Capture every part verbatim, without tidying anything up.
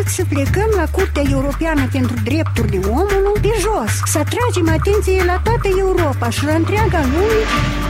hotărât să plecăm la Curtea Europeană pentru Drepturile Omului de jos, să atragem atenție la toată Europa și la întreaga lume.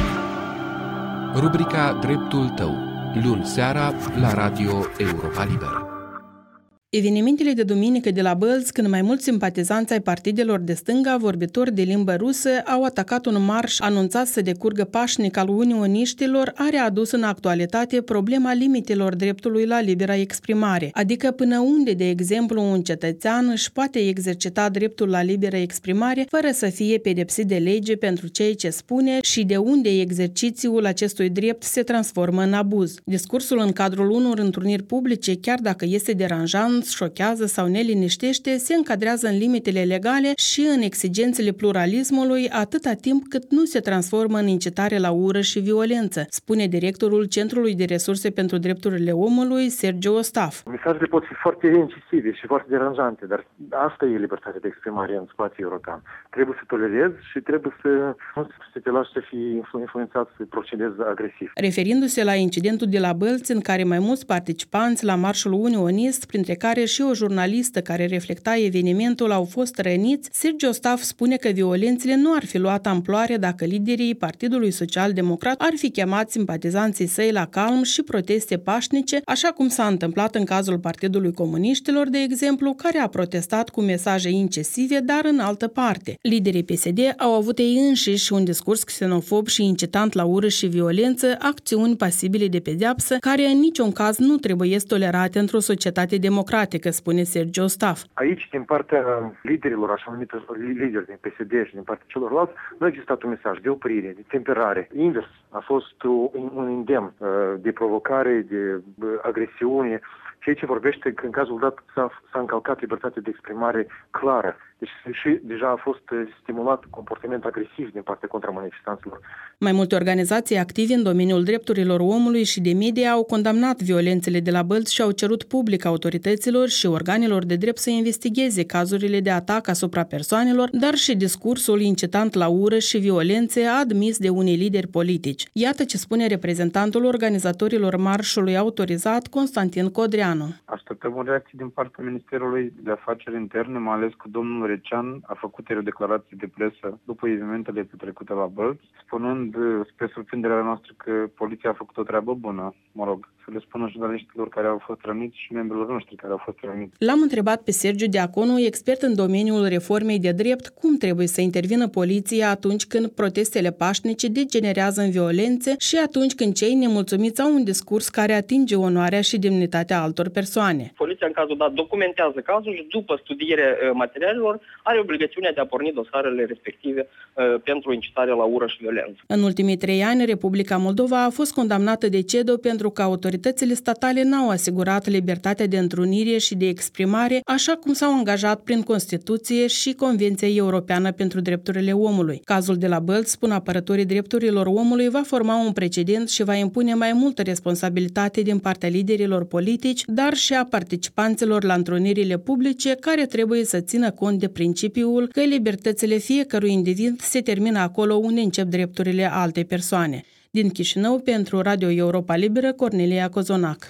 Rubrica Dreptul tău, luni seara la Radio Europa Liberă. Evenimentele de duminică de la Bălți, când mai mulți simpatizanți ai partidelor de stânga, vorbitori de limbă rusă, au atacat un marș anunțat să decurgă pașnic al unioniștilor, a readus în actualitate problema limitelor dreptului la libera exprimare, adică până unde, de exemplu, un cetățean își poate exercita dreptul la liberă exprimare fără să fie pedepsit de lege pentru ceea ce spune și de unde exercițiul acestui drept se transformă în abuz. Discursul în cadrul unor întruniri publice, chiar dacă este deranjant, șochează sau ne liniștește, se încadrează în limitele legale și în exigențele pluralismului atâta timp cât nu se transformă în incitare la ură și violență, spune directorul Centrului de Resurse pentru Drepturile Omului, Sergiu Ostaf. Mesajele pot fi foarte incisive și foarte deranjante, dar asta e libertatea de exprimare în spațiul european. Trebuie să tolerezi și trebuie să nu să te lași să fii influențat să procedezi agresiv. Referindu-se la incidentul de la Bălți, în care mai mulți participanți la marșul unionist, printre care și o jurnalistă care reflecta evenimentul, au fost răniți, Sergiu Ostaf spune că violențele nu ar fi luat amploare dacă liderii Partidului Social-Democrat ar fi chemat simpatizanții săi la calm și proteste pașnice, așa cum s-a întâmplat în cazul Partidului Comuniștilor, de exemplu, care a protestat cu mesaje incisive, dar în altă parte. Liderii P S D au avut ei înșiși un discurs xenofob și incitant la ură și violență, acțiuni pasibile de pedeapsă, care în niciun caz nu trebuie tolerate într-o societate democratică, spune Sergiu Ostaf. Aici, din partea liderilor, așa numită lideri din P S D și din partea celorlalți, nu a existat un mesaj de oprire, de temperare. Invers, a fost un îndemn de provocare, de agresiune, ceea ce vorbește că în cazul dat s-a, s-a încălcat libertatea de exprimare clară. Deci și deja a fost stimulat comportament agresiv din partea contramanifestanților. Mai multe organizații active în domeniul drepturilor omului și de media au condamnat violențele de la Bălți și au cerut public autorităților și organelor de drept să investigheze cazurile de atac asupra persoanelor, dar și discursul incitant la ură și violențe admis de unii lideri politici. Iată ce spune reprezentantul organizatorilor marșului autorizat, Constantin Codreanu. Așteptăm o reacție din partea Ministerului de Afaceri Interne, mai ales că domnul Recean a făcut o declarație de presă după evenimentele petrecute la Bălți, spunând spre surprinderea noastră că poliția a făcut o treabă bună, mă rog, să le spună jurnaliștilor care au fost răniți și membrilor noștri care au fost răniți. L-am întrebat pe Sergiu Diaconu, expert în domeniul reformei de drept, cum trebuie să intervină poliția atunci când protestele pașnice degenerează în violențe și atunci când cei nemulțumiți au un discurs care atinge onoarea și demnitatea altor persoane. Poliția, în cazul dat, documentează cazul și după studierea materialelor are obligațiunea de a porni dosarele respective uh, pentru incitare la ură și violență. În ultimii trei ani, Republica Moldova a fost condamnată de C E D O pentru că autoritățile statale n-au asigurat libertatea de întrunire și de exprimare, așa cum s-au angajat prin Constituție și Convenția Europeană pentru Drepturile Omului. Cazul de la Bălți, spun apărătorii drepturilor omului, va forma un precedent și va impune mai multă responsabilitate din partea liderilor politici, dar și a participanților la întrunirile publice, care trebuie să țină cont de principiul că libertățile fiecărui individ se termină acolo unde încep drepturile altei persoane. Din Chișinău, pentru Radio Europa Liberă, Cornelia Cozonac.